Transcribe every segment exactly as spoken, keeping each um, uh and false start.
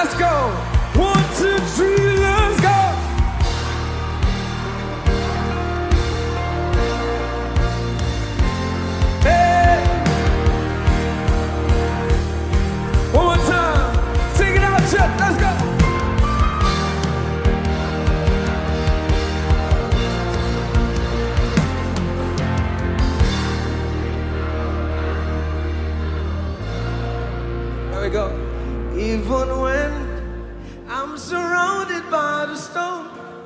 Let's go. One, two, three, let's go. Hey. One more time. Take it out, Chuck. Let's go. There we go. Even when I'm surrounded by the storm,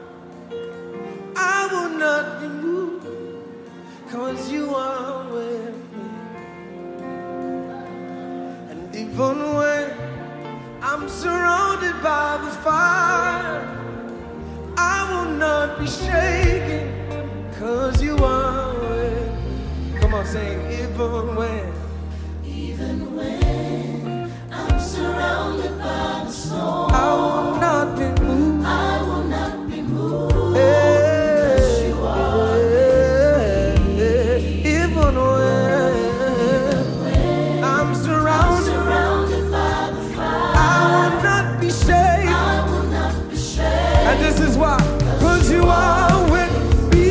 I will not be moved, 'cause you are with me. And even when I'm surrounded by the fire, I will not be shaken, 'cause you are with me. Come on, sing. Even when, Even when I'm surrounded by the storm, I will not be moved. I will not be moved. Hey, 'Cause you are even when I'm surrounded, surrounded by the fire. I will not be shaken. I will not be shaken. And this is why, 'cause you are with me.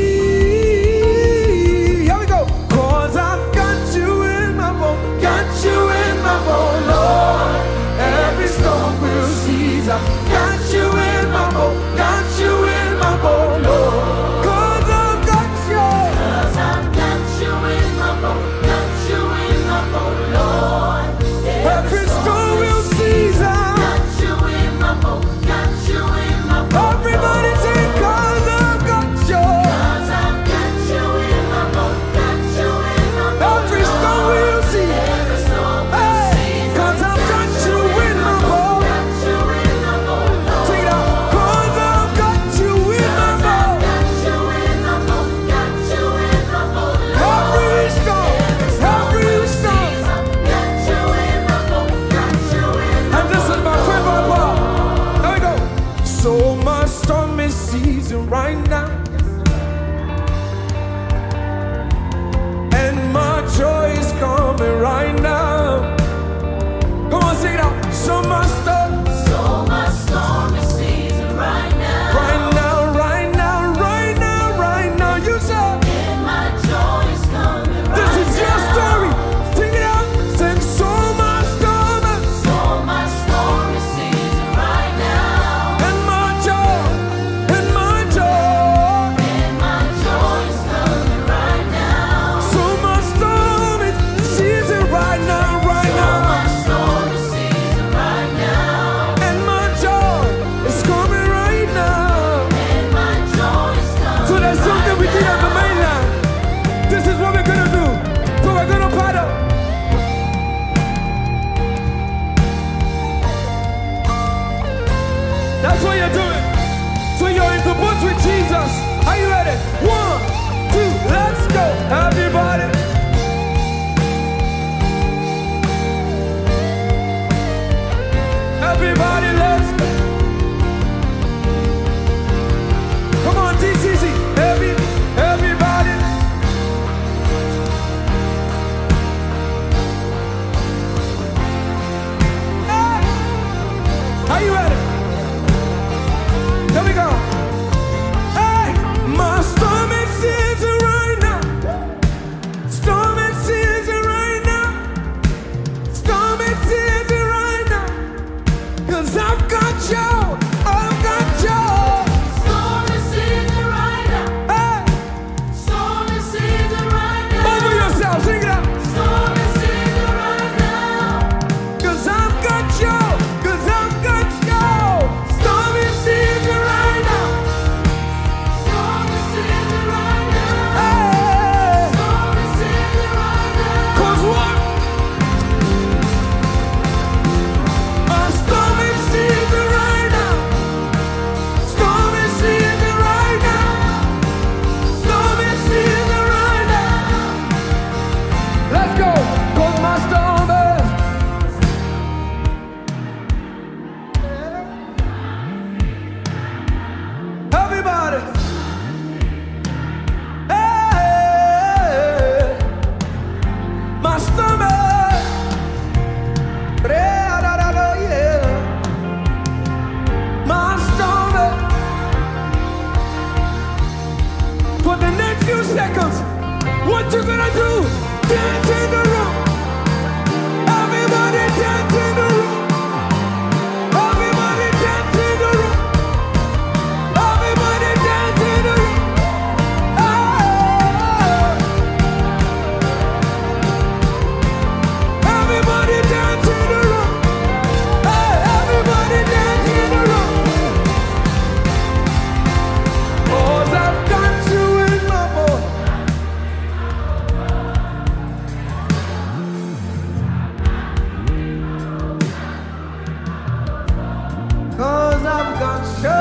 Here we go. 'Cause I've got you in my boat, got you in my boat, Lord. Every storm will cease. I've got you in my boat, got you in my boat, Lord. 'Cause I've got you. 'Cause I've got you in my boat, got you in my boat, Lord. Every storm will cease. I've Got you in my boat, got you in my boat. Everybody say, 'cause I've got you. 'Cause I've got you in my boat, got you in my boat. Every storm will cease. Every storm will Hey, cease. 'cause I've got you in my boat. Got you in my boat, Lord. Take it out. 'Cause I've got you in my boat. Got you in my boat, got you in my boat, Lord. Every storm, every storm. Got you in my boat, got you in my And this is my favorite part. There we go. So much storm is season right now, and my joy is coming right now. Come on, sing it out. So much storm, So much storm is season right now. right now, right now, right now, right now. You said And my joy is coming right this is your now. story. Sing it out. Sing so much storm, So much storm is season right now. and my joy, and my joy. seconds. What you gonna do? Dance in the room. Everybody dance in the room. Everybody dance in the room. Everybody dance in the room. Oh. Everybody dance in the room. Hey, everybody dance in the room. 'Cause I've got you in my boat. Cause I've got you.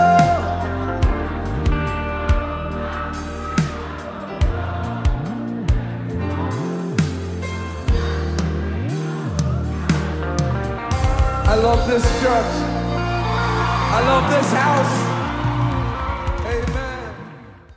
I love this church. I love this house.